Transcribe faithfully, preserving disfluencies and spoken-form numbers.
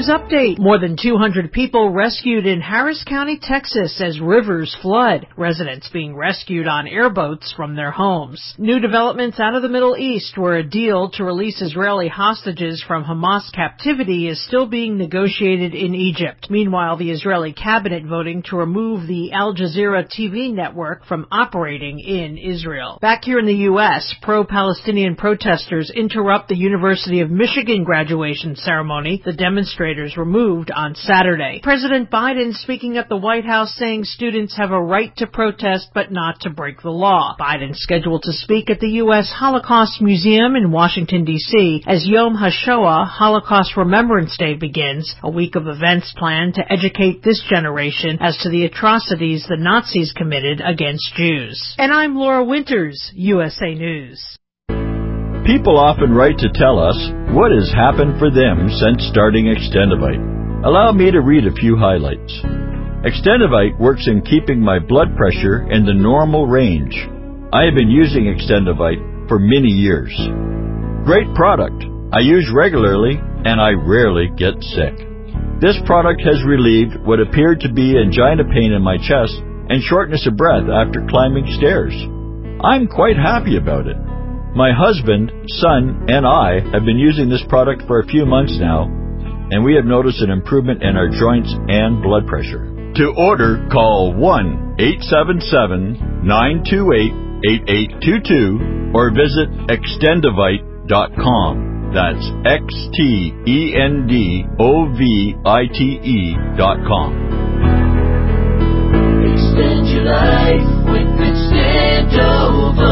News update. More than two hundred people rescued in Harris County, Texas as rivers flood. Residents being rescued on airboats from their homes. New developments out of the Middle East, where a deal to release Israeli hostages from Hamas captivity is still being negotiated in Egypt. Meanwhile, the Israeli cabinet voting to remove the Al Jazeera T V network from operating in Israel. Back here in the U S, pro-Palestinian protesters interrupt the University of Michigan graduation ceremony. The demonstrators were moved on Saturday. President Biden speaking at the White House saying students have a right to protest but not to break the law. Biden scheduled to speak at the U S Holocaust Museum in Washington, D C as Yom HaShoah, Holocaust Remembrance Day, begins, a week of events planned to educate this generation as to the atrocities the Nazis committed against Jews. And I'm Laura Winters, U S A News. People often write to tell us what has happened for them since starting Extendivite. Allow me to read a few highlights. Extendivite works in keeping my blood pressure in the normal range. I have been using Extendivite for many years. Great product. I use regularly and I rarely get sick. This product has relieved what appeared to be angina pain in my chest and shortness of breath after climbing stairs. I'm quite happy about it. My husband, son, and I have been using this product for a few months now, and we have noticed an improvement in our joints and blood pressure. To order, call one eight seven seven, nine two eight, eight eight two two or visit extendivite dot com. That's X T E N D O V I T E dot com. Extend your life with Extendovite.